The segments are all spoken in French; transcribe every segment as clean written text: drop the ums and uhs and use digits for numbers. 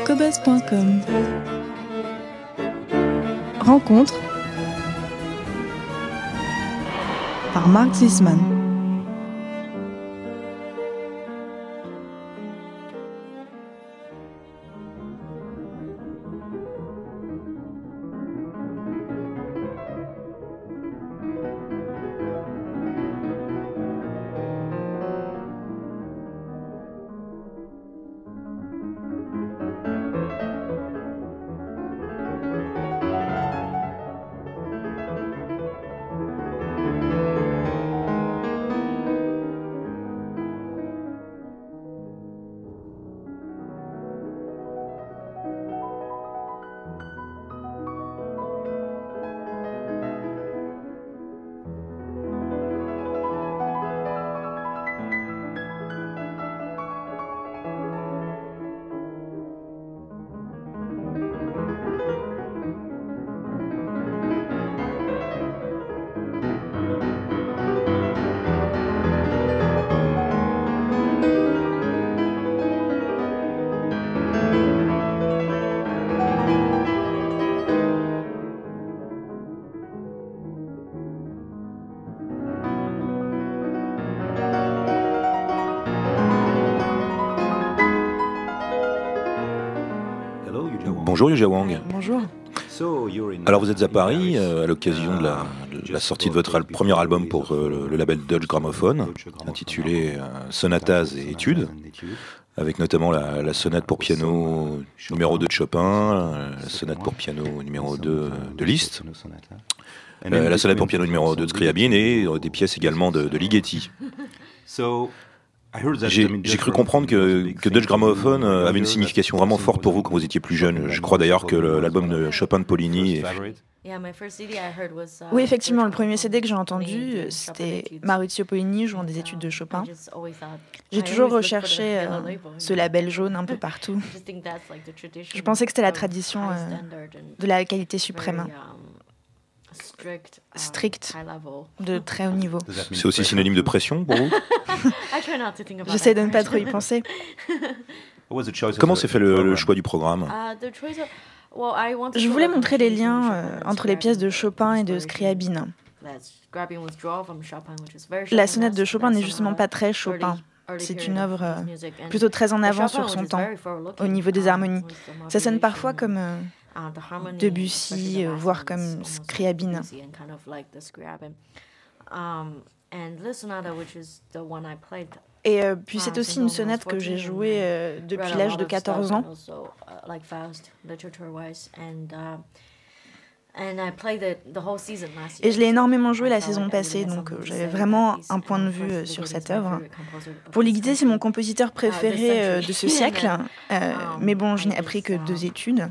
Cobuzz.com. Rencontre par Mark Zisman. Bonjour Yuja Wang. Bonjour. Alors vous êtes à Paris à l'occasion de la sortie de votre premier album pour le label Deutsche Grammophon, intitulé Sonatas et Études, avec notamment la sonate pour piano numéro 2 de Chopin, la sonate pour piano numéro 2 de Liszt, la sonate pour piano numéro 2 de Scriabin et des pièces également de Ligeti. J'ai cru comprendre que Deutsche Grammophon avait une signification vraiment forte pour vous quand vous étiez plus jeune. Je crois d'ailleurs que l'album de Chopin de Poligny est... Oui, effectivement, le premier CD que j'ai entendu, c'était Maurizio Poligny jouant des études de Chopin. J'ai toujours recherché ce label jaune un peu partout. Je pensais que c'était la tradition de la qualité suprême. Strict, de très haut niveau. C'est aussi synonyme de pression pour vous? J'essaie de ne pas trop y penser. Comment s'est fait le choix du programme? Je voulais montrer les liens entre les pièces de Chopin et de Scriabin. La sonate de Chopin n'est justement pas très Chopin. C'est une œuvre plutôt très en avance sur son temps, au niveau des harmonies. Ça sonne parfois comme Debussy, voire comme Scriabin. Et puis c'est aussi une sonate que j'ai jouée depuis l'âge de 14 ans. Et je l'ai énormément joué la saison passée, donc j'avais vraiment un point de vue sur cette œuvre. Pour Ligeti, c'est mon compositeur préféré de ce siècle, mais bon, je n'ai appris que 2 études.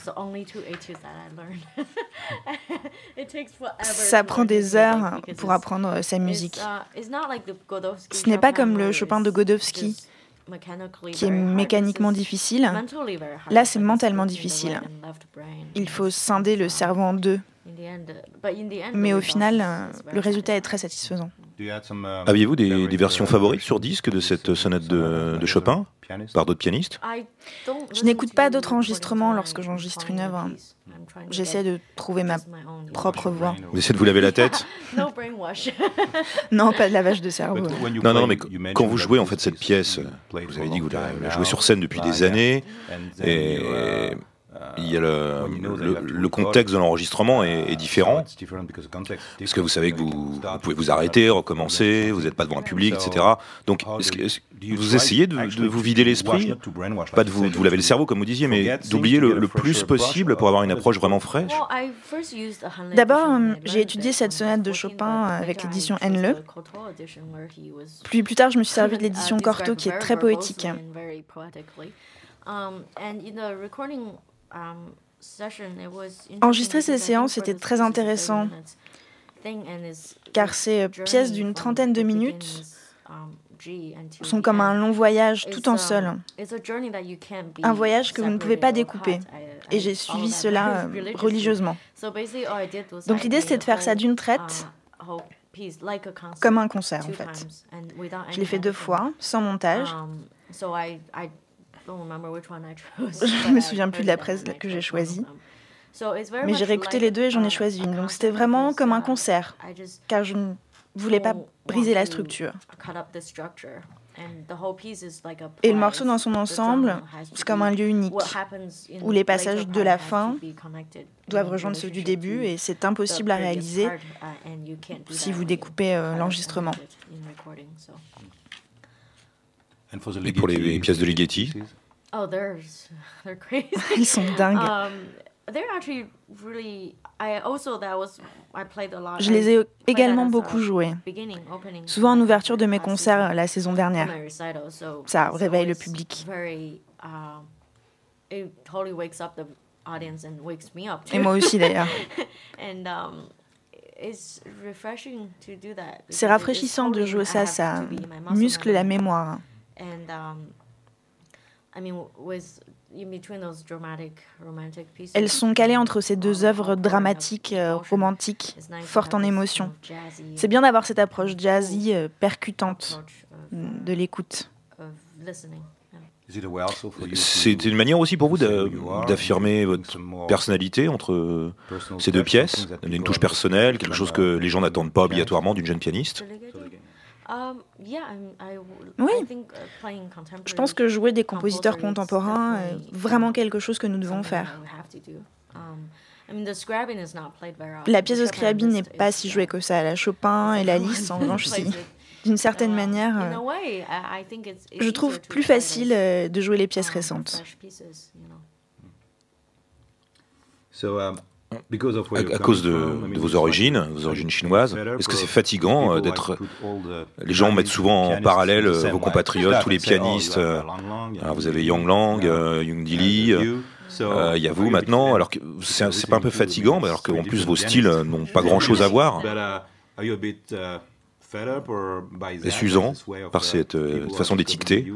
Ça prend des heures pour apprendre sa musique. Ce n'est pas comme le Chopin de Godowsky, qui est mécaniquement difficile. Là, c'est mentalement difficile. Il faut scinder le cerveau en 2. Mais au final, le résultat est très satisfaisant. Aviez-vous des versions favorites sur disque de cette sonate de Chopin, par d'autres pianistes? Je n'écoute pas d'autres enregistrements lorsque j'enregistre une œuvre. J'essaie de trouver ma propre voix. Vous essayez de vous laver la tête? Non, pas de lavage de cerveau. Non, mais quand vous jouez en fait cette pièce, vous avez dit que vous la jouez sur scène depuis des années, et il y a le contexte de l'enregistrement est différent, parce que vous savez que vous pouvez vous arrêter, recommencer, vous n'êtes pas devant un public, etc. Donc, vous essayez de vous vider l'esprit, pas de vous laver le cerveau, comme vous disiez, mais d'oublier le plus possible pour avoir une approche vraiment fraîche. D'abord, j'ai étudié cette sonate de Chopin avec l'édition Henle. Puis plus tard, je me suis servi de l'édition Cortot, qui est très poétique. Enregistrer ces séances était très intéressant, car ces pièces d'une trentaine de minutes sont comme un long voyage tout en sol. Un voyage que vous ne pouvez pas découper. Et j'ai suivi cela religieusement. Donc l'idée, c'était de faire ça d'une traite, comme un concert en fait. Je l'ai fait 2 fois, sans montage. Je me souviens plus de la pièce que j'ai choisie. Mais j'ai réécouté les deux et j'en ai choisi une. Donc c'était vraiment comme un concert, car je ne voulais pas briser la structure. Et le morceau dans son ensemble, c'est comme un lieu unique, où les passages de la fin doivent rejoindre ceux du début, et c'est impossible à réaliser si vous découpez l'enregistrement. Et pour les pièces de Ligeti? Ils sont dingues. Je les ai également beaucoup joués, souvent en ouverture de mes concerts la saison dernière. Ça réveille le public. Et moi aussi d'ailleurs. C'est rafraîchissant de jouer ça, ça muscle la mémoire. Elles sont calées entre ces deux œuvres dramatiques, romantiques, fortes en émotion. C'est bien d'avoir cette approche jazzy, percutante de l'écoute. C'était une manière aussi pour vous d'affirmer votre personnalité entre ces deux pièces, donner une touche personnelle, quelque chose que les gens n'attendent pas obligatoirement d'une jeune pianiste? Oui, je pense que jouer des compositeurs contemporains est vraiment quelque chose que nous devons faire. La pièce de Scriabine n'est pas si jouée que ça. La Chopin et la Liszt, en revanche, si. D'une certaine manière, je trouve plus facile de jouer les pièces récentes. À cause de vos origines chinoises, est-ce que c'est fatigant d'être... Les gens mettent souvent en parallèle vos compatriotes, tous les pianistes. Alors vous avez Yang Lang, Young Di, il y a vous maintenant. Alors que c'est pas un peu fatigant, alors qu'en plus vos styles n'ont pas grand-chose à voir. Est-ce usant par cette façon d'étiqueter?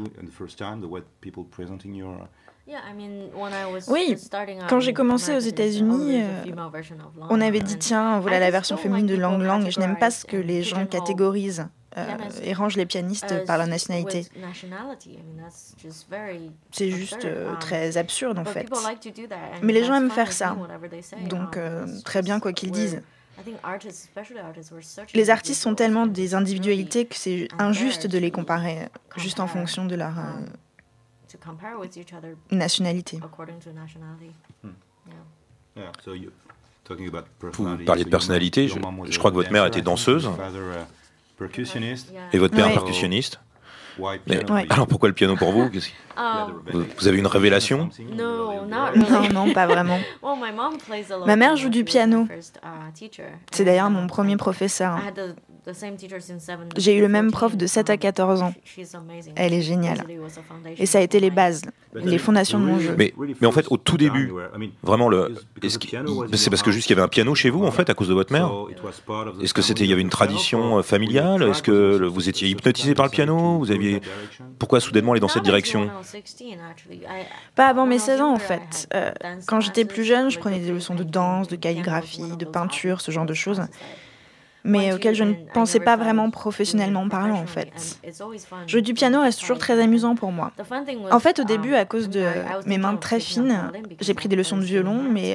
Oui, quand j'ai commencé aux États-Unis, on avait dit tiens, voilà la version féminine de Lang Lang, et je n'aime pas ce que les gens catégorisent et rangent les pianistes par leur nationalité. C'est juste très absurde en fait. Mais les gens aiment faire ça, donc très bien quoi qu'ils disent. Les artistes sont tellement des individualités que c'est injuste de les comparer juste en fonction de leur nationalité. Vous parliez de personnalité, je crois que votre mère était danseuse et votre père percussionniste. Mais, alors pourquoi le piano pour vous? Vous avez une révélation? Non, pas vraiment. Ma mère joue du piano. C'est d'ailleurs mon premier professeur. J'ai eu le même prof de 7 à 14 ans. Elle est géniale. Et ça a été les bases, les fondations de mon jeu. Mais en fait, au tout début, vraiment, c'est parce que juste qu'il y avait un piano chez vous, en fait, à cause de votre mère? Est-ce que il y avait une tradition familiale? Est-ce que vous étiez hypnotisé par le piano? Pourquoi soudainement aller dans cette direction? Pas avant mes 16 ans, en fait. Quand j'étais plus jeune, je prenais des leçons de danse, de calligraphie, de peinture, ce genre de choses, mais auxquelles je ne pensais pas vraiment professionnellement parlant, en fait. Jouer du piano reste toujours très amusant pour moi. En fait, au début, à cause de mes mains très fines, j'ai pris des leçons de violon, mais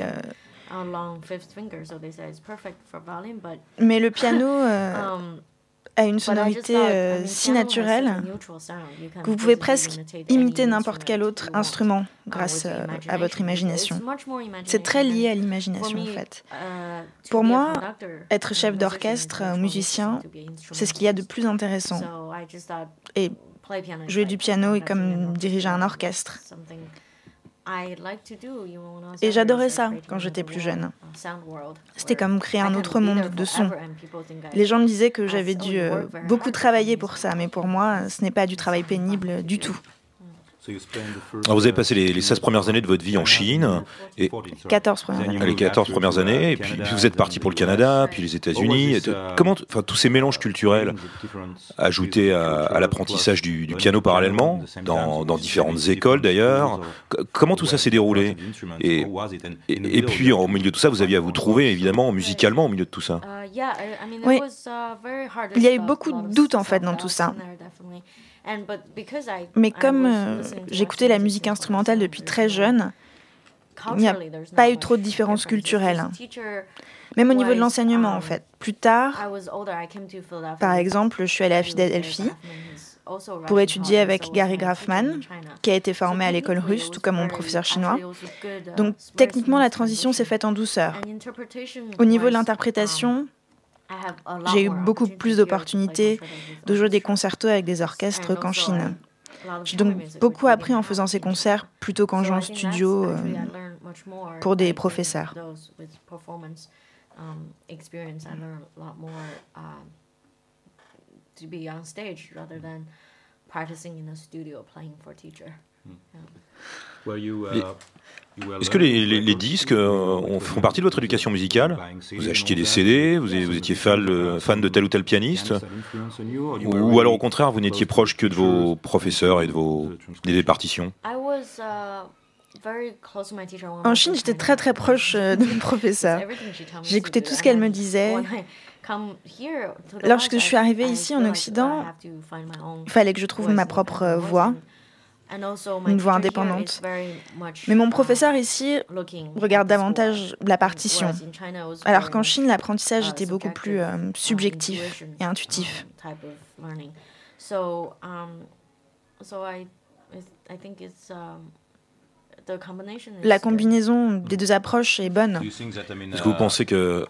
le piano a une sonorité si naturelle que vous pouvez presque imiter n'importe quel autre instrument grâce à votre imagination. C'est très lié à l'imagination, en fait. Pour moi, être chef d'orchestre ou musicien, c'est ce qu'il y a de plus intéressant. Et jouer du piano est comme diriger un orchestre. Et j'adorais ça quand j'étais plus jeune. C'était comme créer un autre monde de son. Les gens me disaient que j'avais dû beaucoup travailler pour ça, mais pour moi, ce n'est pas du travail pénible du tout. Alors vous avez passé les 16 premières années de votre vie en Chine, et 14 premières années. Les 14 premières années, et puis vous êtes parti pour le Canada, puis les États-Unis. Comment, tous ces mélanges culturels ajoutés à l'apprentissage du piano parallèlement, dans différentes écoles d'ailleurs, comment tout ça s'est déroulé? Et puis au milieu de tout ça, vous aviez à vous trouver évidemment musicalement au milieu de tout ça. Oui, il y a eu beaucoup de doutes en fait dans tout ça. Mais comme j'écoutais la musique instrumentale depuis très jeune, il n'y a pas eu trop de différences culturelles. Même au niveau de l'enseignement, en fait. Plus tard, par exemple, je suis allée à Philadelphie pour étudier avec Gary Grafman, qui a été formé à l'école russe, tout comme mon professeur chinois. Donc, techniquement, la transition s'est faite en douceur. Au niveau de l'interprétation, j'ai eu beaucoup plus d'opportunités de jouer des concertos avec des orchestres qu'en Chine. J'ai donc beaucoup appris en faisant ces concerts plutôt qu'en jouant en studio pour des professeurs. Est-ce que les disques font partie de votre éducation musicale? Vous achetiez des CD, vous étiez fan de tel ou tel pianiste? Ou alors au contraire, vous n'étiez proche que de vos professeurs et des partitions? En Chine, j'étais très très proche de mon professeur. J'écoutais tout ce qu'elle me disait. Lorsque je suis arrivée ici en Occident, il fallait que je trouve ma propre voix, une voix indépendante. Mais mon professeur ici regarde davantage la partition, alors qu'en Chine, l'apprentissage était beaucoup plus subjectif et intuitif. La combinaison des deux approches est bonne. Est-ce que vous pensez que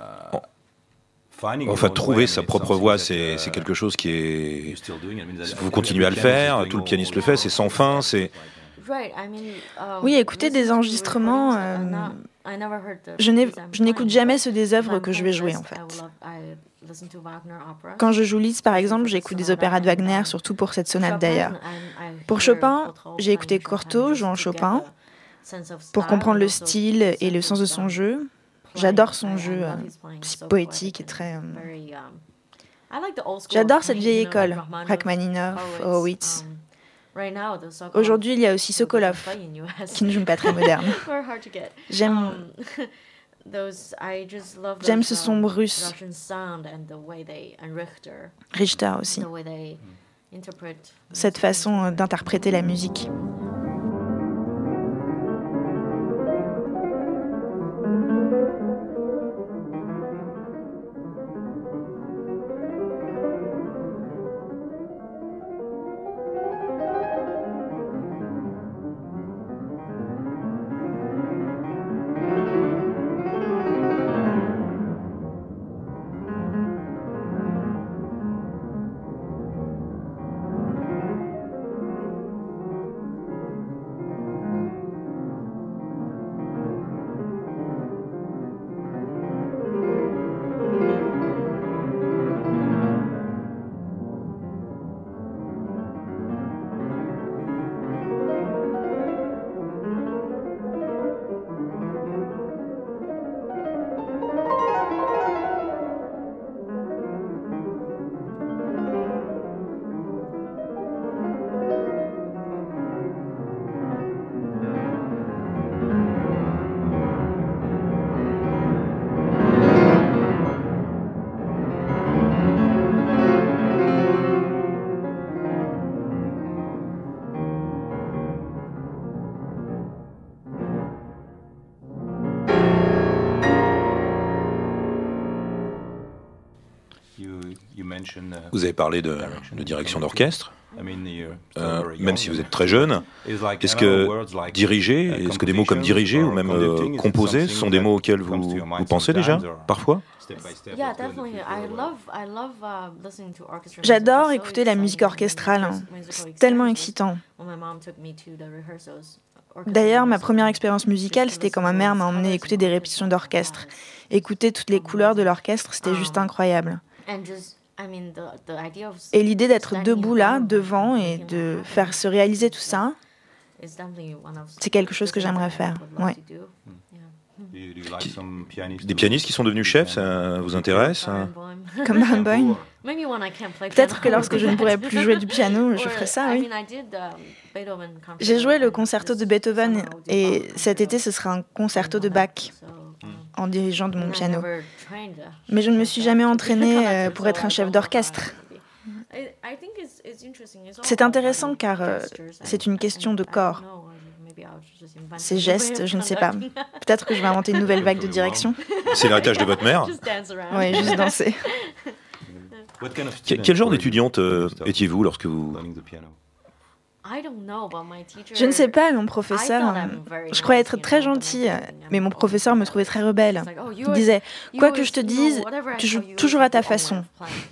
trouver sa propre voix, c'est quelque chose qui est... Vous continuez à le faire, tout le pianiste le fait, c'est sans fin, c'est... Oui, écouter des enregistrements, je n'écoute jamais ceux des œuvres que je vais jouer, en fait. Quand je joue Liszt, par exemple, j'écoute des opéras de Wagner, surtout pour cette sonate d'ailleurs. Pour Chopin, j'ai écouté Cortot jouant Chopin, pour comprendre le style et le sens de son jeu. J'adore son jeu, si poétique et très... J'adore cette vieille école, Rachmaninoff, Horowitz. Aujourd'hui, il y a aussi Sokolov, qui ne joue pas très moderne. J'aime ce son russe. Richter aussi. Cette façon d'interpréter la musique. Vous avez parlé de direction d'orchestre, même si vous êtes très jeune. Est-ce que diriger, est-ce que des mots comme diriger ou même composer sont des mots auxquels vous pensez déjà, parfois? J'adore écouter la musique orchestrale, c'est tellement excitant. D'ailleurs, ma première expérience musicale, c'était quand ma mère m'a emmenée écouter des répétitions d'orchestre. Écouter toutes les couleurs de l'orchestre, c'était juste incroyable. Et l'idée d'être debout là, devant, et de faire se réaliser tout ça, c'est quelque chose que j'aimerais faire. Ouais. Des pianistes qui sont devenus chefs, ça vous intéresse? Comme Barenboim. Peut-être que lorsque je ne pourrai plus jouer du piano, je ferai ça, oui. J'ai joué le concerto de Beethoven et cet été, ce sera un concerto de Bach en dirigeant de mon piano. Mais je ne me suis jamais entraînée pour être un chef d'orchestre. C'est intéressant car c'est une question de corps. Ces gestes, je ne sais pas. Peut-être que je vais inventer une nouvelle vague de direction. C'est l'héritage de votre mère? Oui, juste danser. Quel genre d'étudiante étiez-vous lorsque vous... Je ne sais pas, mon professeur, je croyais être très gentille, mais mon professeur me trouvait très rebelle. Il disait, quoi que je te dise, tu joues toujours à ta façon.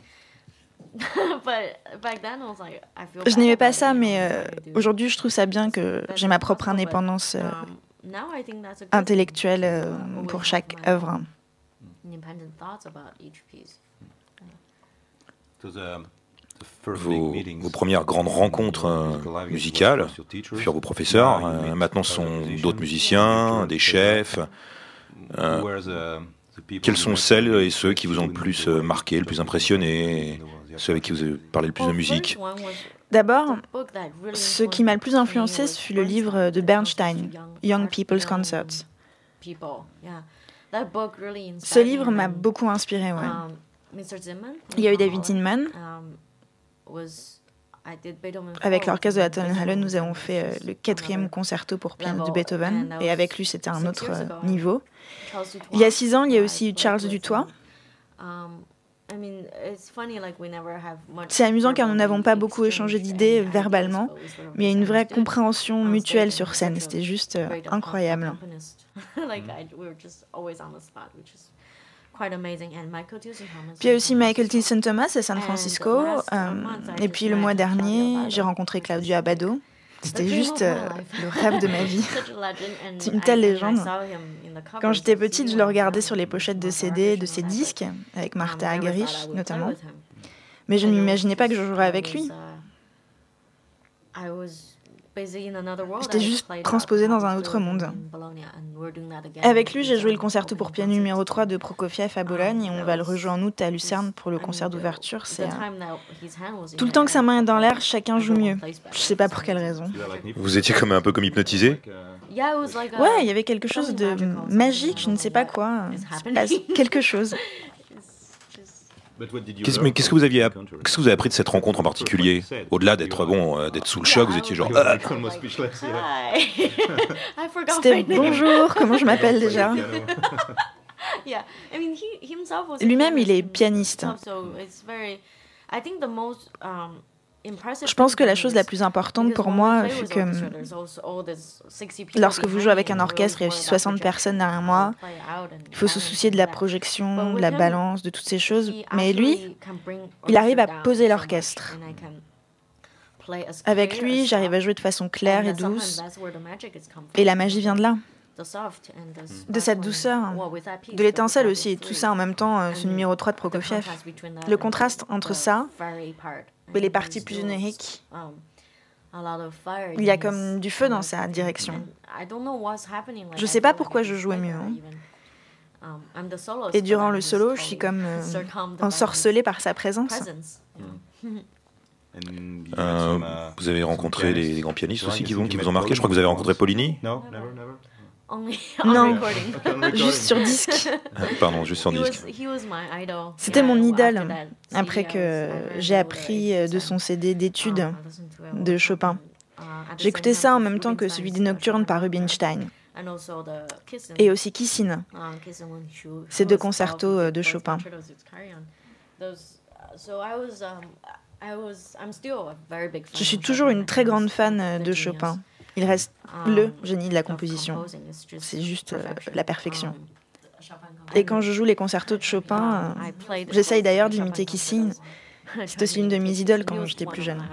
Je n'aimais pas ça, mais aujourd'hui, je trouve ça bien que j'ai ma propre indépendance intellectuelle pour chaque œuvre. Vos premières grandes rencontres musicales furent vos professeurs. Maintenant, ce sont d'autres musiciens, des chefs. Quels sont celles et ceux qui vous ont le plus marqué, le plus impressionné, ceux avec qui vous avez parlé le plus de musique? D'abord, ce qui m'a le plus influencé, ce fut le livre de Bernstein, Young People's Concerts. Ce livre m'a beaucoup inspiré. Ouais. Il y a eu David Zinman. Avec l'orchestre de la Tonhalle, nous avons fait le 4e concerto pour piano de Beethoven, et avec lui, c'était un autre niveau. Il y a 6 ans, il y a aussi eu Charles Dutoit. C'est amusant car nous n'avons pas beaucoup échangé d'idées verbalement, mais il y a une vraie compréhension mutuelle sur scène. C'était juste incroyable. Puis il y a aussi Michael Tilson Thomas à San Francisco. Et puis le mois dernier, j'ai rencontré Claudio Abbado. C'était juste le rêve de ma vie. C'est une telle légende. Quand j'étais petite, je le regardais sur les pochettes de CD, de ses disques, avec Martha Argerich notamment. Mais je ne m'imaginais pas que je jouerais avec lui. J'étais juste transposée dans un autre monde. Avec lui, j'ai joué le concerto pour piano numéro 3 de Prokofiev à Bologne et on va le rejouer en août à Lucerne pour le concert d'ouverture. C'est tout le temps que sa main est dans l'air, chacun joue mieux. Je sais pas pour quelle raison. Vous étiez comme un peu comme hypnotisé? Ouais, il y avait quelque chose de magique, je ne sais pas quoi. Quelque chose. Qu'est-ce que vous avez appris de cette rencontre en particulier? Au-delà d'être d'être sous le choc, vous étiez genre... C'était bonjour, comment je m'appelle déjà? Lui-même, il est pianiste. Je pense que la chose la plus importante pour moi fut que lorsque vous jouez avec un orchestre, il y a aussi 60 personnes derrière moi. Il faut se soucier de la projection, de la balance, de toutes ces choses. Mais lui, il arrive à poser l'orchestre. Avec lui, j'arrive à jouer de façon claire et douce. Et la magie vient de là. De cette douceur, de l'étincelle aussi, et tout ça en même temps, ce numéro 3 de Prokofiev. Le contraste entre ça et les parties plus génériques, il y a comme du feu dans sa direction. Je ne sais pas pourquoi je jouais mieux. Et durant le solo, je suis comme ensorcelée par sa présence. Vous avez rencontré les grands pianistes aussi qui vous ont marqué? Je crois que vous avez rencontré Paulini? Non, juste sur disque. Pardon, juste sur disque. C'était mon idole, après que j'ai appris de son CD d'études de Chopin. J'écoutais ça en même temps que celui des Nocturnes par Rubinstein. Et aussi Kissin, ces 2 concertos de Chopin. Je suis toujours une très grande fan de Chopin. Il reste le génie de la composition. C'est juste la perfection. Et quand je joue les concertos de Chopin, j'essaye d'ailleurs d'imiter Kissin. C'est aussi une de mes idoles quand j'étais plus jeune.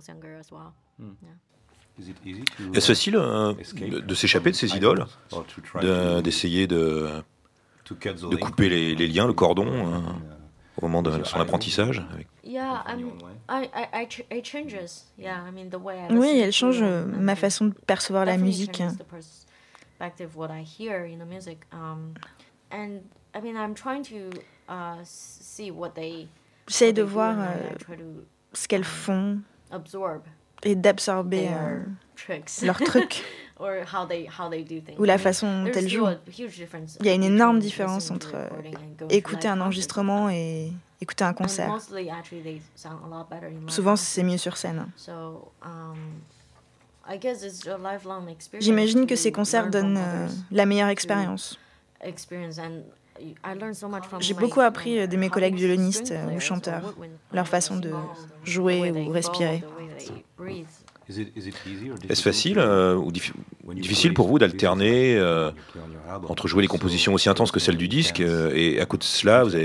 Est-ce facile de s'échapper de ces idoles, d'essayer de couper les liens, le cordon au moment de son apprentissage? Oui, elle change ma façon de percevoir la musique. J'essaie de voir ce qu'elles font et d'absorber leurs trucs. ou la façon dont elles jouent. Il y a une énorme différence entre écouter un enregistrement et écouter un concert. Souvent, c'est mieux sur scène. J'imagine que ces concerts donnent la meilleure expérience. J'ai beaucoup appris de mes collègues violonistes ou chanteurs, leur façon de jouer ou respirer. Est-ce facile ou difficile pour vous d'alterner entre jouer les compositions aussi intenses que celles du disque et à côté de cela, vous avez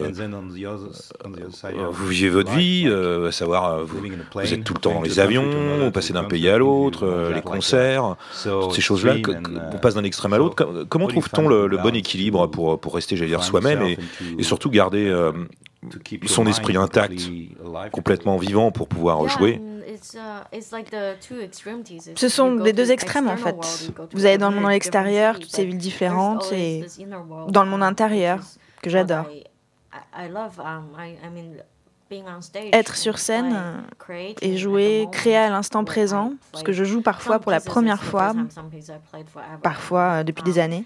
vous vivez votre vie, à savoir vous êtes tout le temps dans les avions, vous passez d'un pays à l'autre, les concerts, toutes ces choses-là, on passe d'un extrême à l'autre. Comment trouve-t-on le bon équilibre pour rester, j'allais dire, soi-même et surtout garder son esprit intact, complètement vivant pour pouvoir jouer? Ce sont les deux extrêmes en fait. Vous allez dans le monde à l'extérieur, toutes ces villes différentes, et dans le monde intérieur, que j'adore. Être sur scène et jouer, créer à l'instant présent, parce que je joue parfois pour la première fois, parfois depuis des années.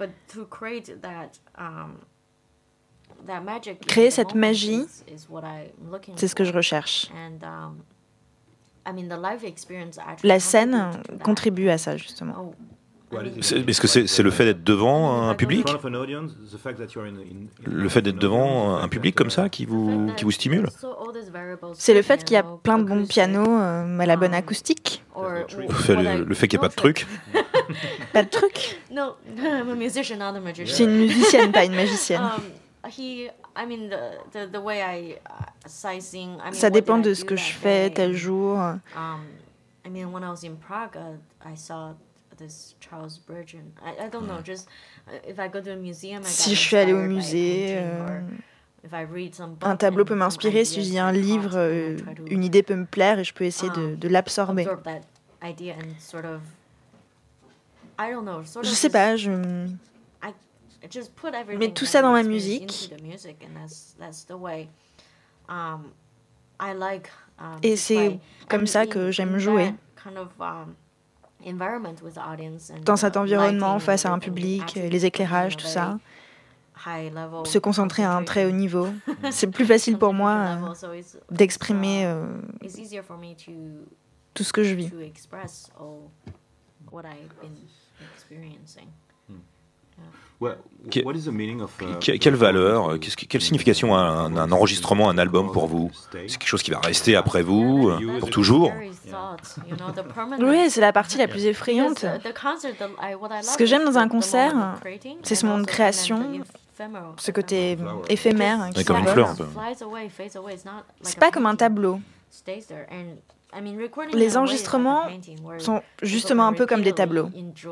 Créer cette magie, c'est ce que je recherche. La scène contribue à ça, justement. Est-ce que c'est le fait d'être devant un public? Le fait d'être devant un public comme ça qui vous stimule? C'est le fait qu'il y a plein de bons pianos à la bonne acoustique. Le fait qu'il n'y ait pas de truc? Pas de truc? Je suis une musicienne, pas une magicienne. Ça dépend de ce que je fais tel jour. Si je suis allée au musée, un tableau peut m'inspirer. Si je lis un livre, une idée peut me plaire et je peux essayer de l'absorber. Je sais pas, je mets tout ça dans ma musique. Et c'est comme ça que j'aime jouer. Dans cet environnement, face à un public, les éclairages, tout ça. Se concentrer à un très haut niveau. C'est plus facile pour moi d'exprimer tout ce que je vis. Quelle valeur, quelle signification a un enregistrement, un album pour vous? C'est quelque chose qui va rester après vous, pour toujours? Oui, c'est la partie la plus effrayante. Ce que j'aime dans un concert, c'est ce moment de création, ce côté éphémère. C'est comme une fleur un peu. C'est pas comme un tableau. Les enregistrements sont justement un peu comme des tableaux.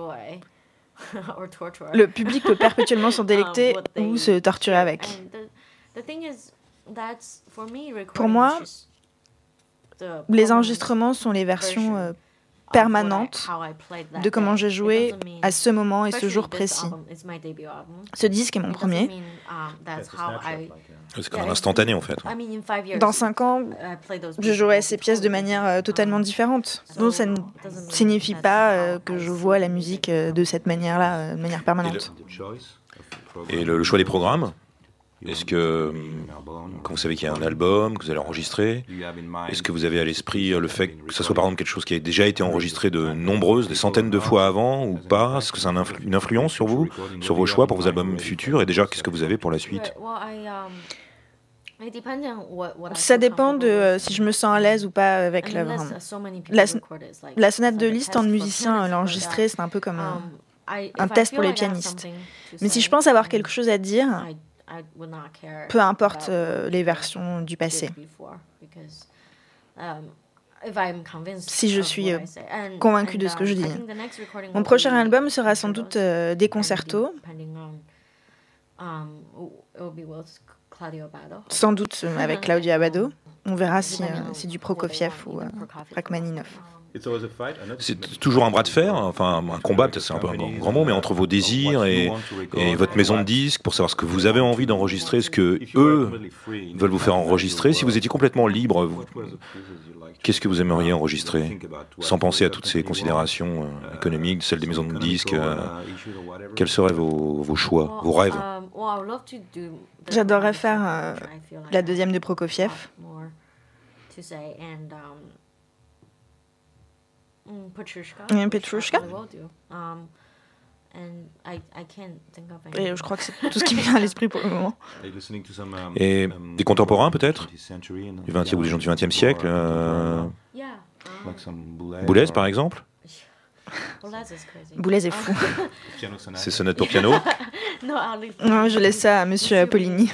Le public peut perpétuellement s'en délecter ou se torturer avec. Pour moi, les enregistrements sont les versions permanentes de comment j'ai joué à ce moment et ce jour précis. Ce disque est mon premier. C'est comme un instantané en fait. Dans 5 ans, je jouerai ces pièces de manière totalement différente. Donc ça ne signifie pas que je vois la musique de cette manière-là, de manière permanente. Et le choix des programmes? Est-ce que, quand vous savez qu'il y a un album, que vous allez enregistrer, est-ce que vous avez à l'esprit le fait que ça soit par exemple quelque chose qui a déjà été enregistré des centaines de fois avant ou pas? Est-ce que c'est une influence sur vous, sur vos choix pour vos albums futurs? Et déjà, qu'est-ce que vous avez pour la suite? Ça dépend de si je me sens à l'aise ou pas avec l'œuvre. La sonate de Liszt en musicien, l'enregistrer, c'est un peu comme un test pour les pianistes. Mais si je pense avoir quelque chose à dire, peu importe les versions du passé. Si je suis convaincue de ce que je dis. Mon prochain album sera sans doute des concertos. Sans doute avec Claudio Abbado. On verra si c'est du Prokofiev ou Rachmaninov. C'est toujours un bras de fer, enfin un combat, peut-être c'est un peu un grand mot, mais entre vos désirs et votre maison de disques pour savoir ce que vous avez envie d'enregistrer, ce que eux veulent vous faire enregistrer. Si vous étiez complètement libre, qu'est-ce que vous aimeriez enregistrer sans penser à toutes ces considérations économiques, celles des maisons de disques quels seraient vos choix, vos rêves? J'adorerais faire la deuxième de Prokofiev. Petrushka. Et je crois que c'est tout ce qui me vient à l'esprit pour le moment. Et des contemporains peut-être du 20e ou des gens du 20e siècle Boulez par exemple. Boulez est fou. C'est sonnettes pour piano. Non, je laisse ça à Monsieur Poligny.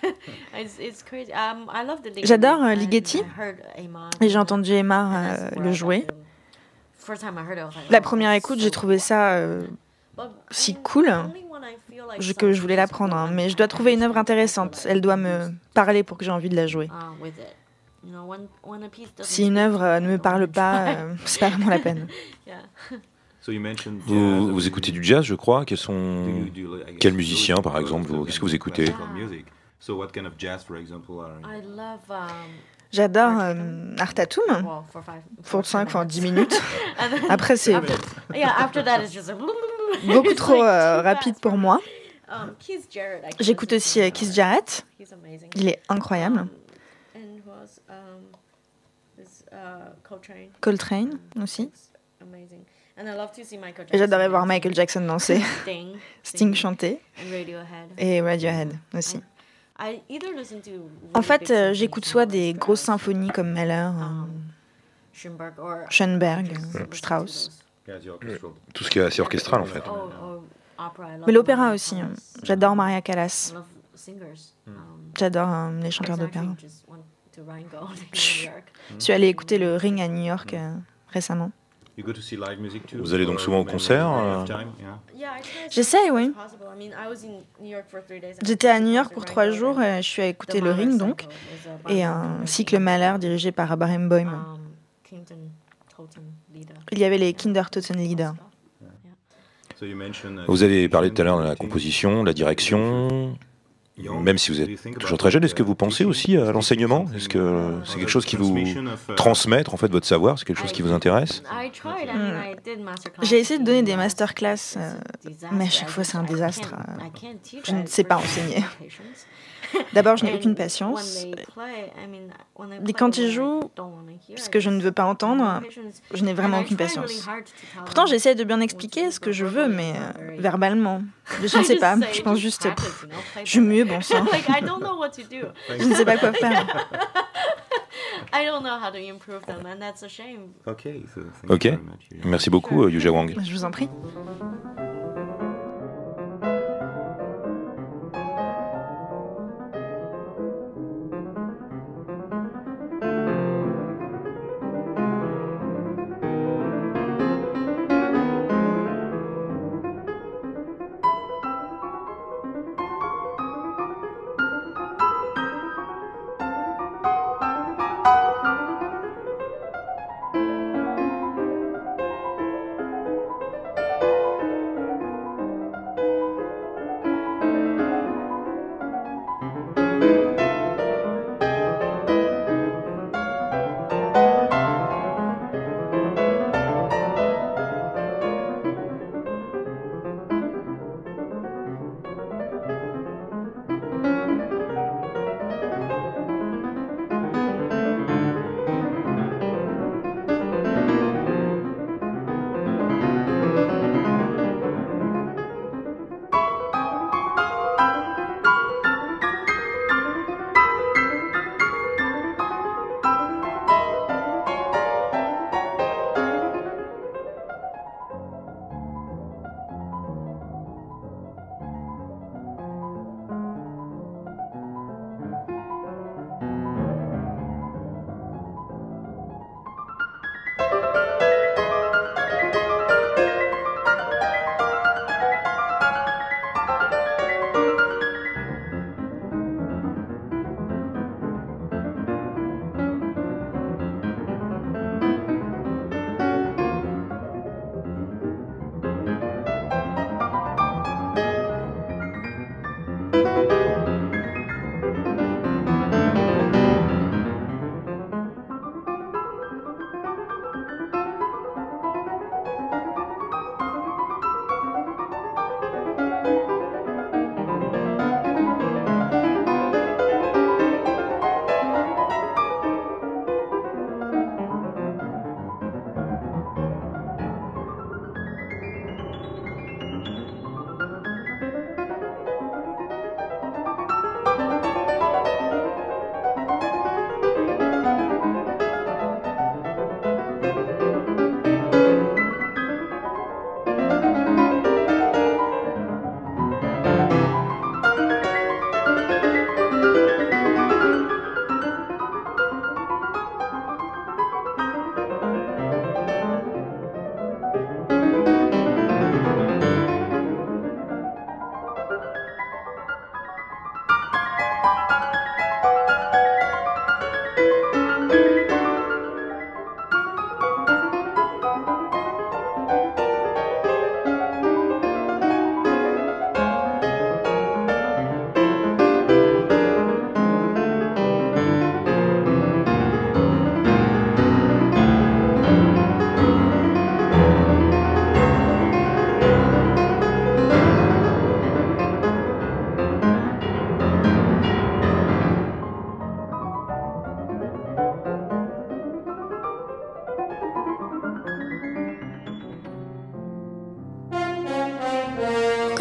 J'adore Ligeti et j'ai entendu Aymar le jouer. La première écoute, j'ai trouvé ça si cool que je voulais l'apprendre, hein, mais je dois trouver une œuvre intéressante. Elle doit me parler pour que j'ai envie de la jouer. Si une œuvre ne me parle pas, c'est pas vraiment la peine. Vous écoutez du jazz, je crois. Quels musiciens, par exemple, qu'est-ce que vous écoutez? J'adore Artatum pour 10 minutes. Après, c'est beaucoup trop rapide pour moi. J'écoute aussi Keith Jarrett. Il est incroyable. Coltrane aussi. Et j'adorais voir Michael Jackson danser, Sting chanter et Radiohead aussi. En fait, j'écoute soit des grosses symphonies comme Mahler, Schoenberg, Strauss. Tout ce qui est assez orchestral en fait. Mais l'opéra aussi. J'adore Maria Callas. J'adore les chanteurs d'opéra. Je suis allée écouter le Ring à New York récemment. Vous allez donc souvent au concert J'essaye, oui. J'étais à New York pour 3 jours et je suis allée écouter le Ring, donc, et un cycle Mahler dirigé par Barenboim. Il y avait les Kindertotenlieder. Vous avez parlé tout à l'heure de la composition, de la direction. Même si vous êtes toujours très jeune, est-ce que vous pensez aussi à l'enseignement? Est-ce que c'est quelque chose qui vous transmettre en fait votre savoir? C'est quelque chose qui vous intéresse? J'ai essayé de donner des masterclass, mais à chaque fois c'est un désastre. Je ne sais pas enseigner. D'abord, je n'ai aucune patience. Et quand ils jouent, ce que je ne veux pas entendre, je n'ai vraiment aucune patience. Pourtant, j'essaie de bien expliquer ce que je veux, mais verbalement. Je ne sais pas, je pense juste, je joue mieux, bon sang. Je ne sais pas quoi faire. Ok, merci beaucoup, Yuja Wang. Je vous en prie.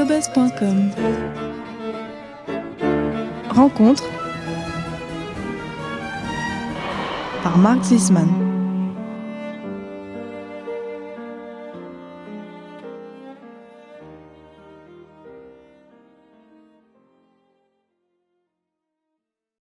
radiobuzz.com. Rencontre par Marc Zisman.